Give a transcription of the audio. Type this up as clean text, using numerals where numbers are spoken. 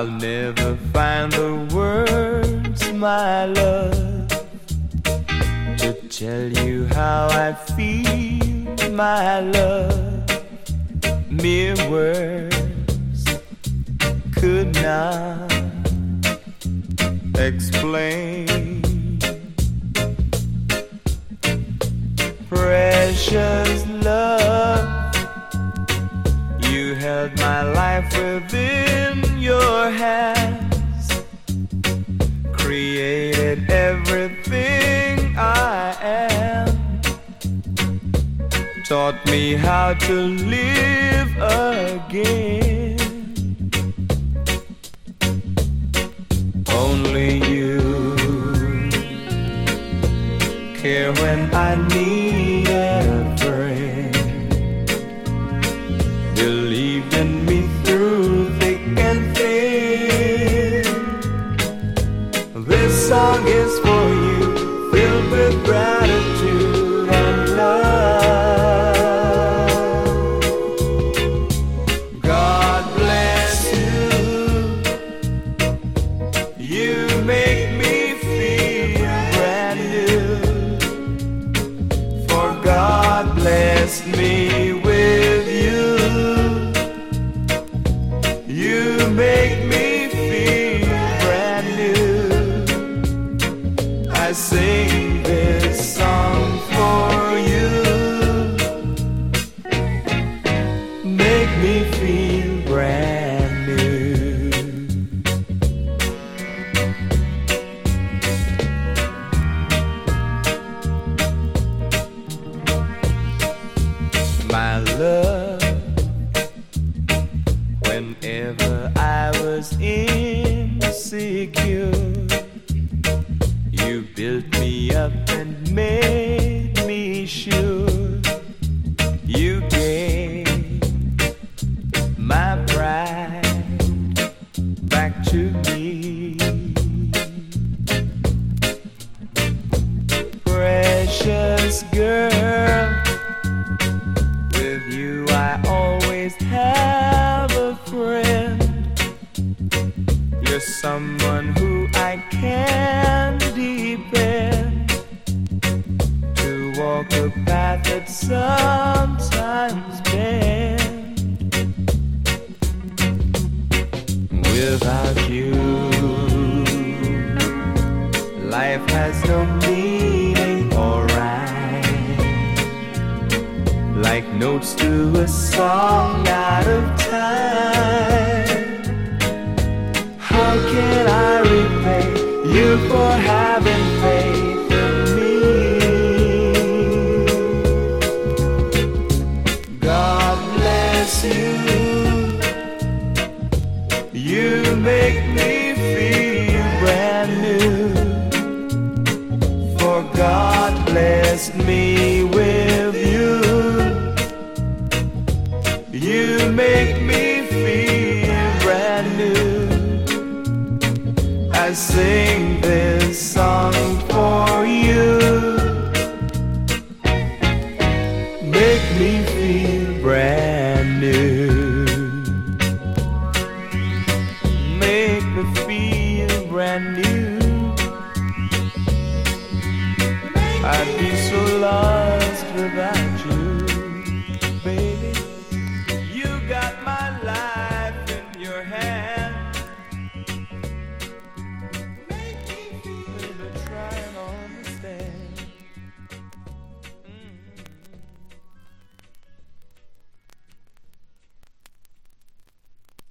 I'll never find the words, my love, to tell you how I feel, my love. Mere words could not explain. Precious love, you held my life within your hands, created everything I am, taught me how to live again. Only you care when I need a friend, believed in me through thick and thin. This song is for you, filled with gratitude and love. God bless you, you make me feel brand new. For God blessed me with you. You make me feel brand new. I sing this song for you. Make me feel brand new. My love, whenever I was insecure, you built me up and made me sure. You gave my pride back to me. Precious girl, with you I always have a friend. You're someone who I can depend, to walk a path that sometimes bends. Without you, life has no meaning or rhyme, like notes to a song out of time. How can I repay you for having faith in me? God bless you, you make me feel brand new. For God blessed me with you. You make me feel brand new. I sing this song for you. Make me feel brand new. Make me feel brand new. I'd be so lost without you.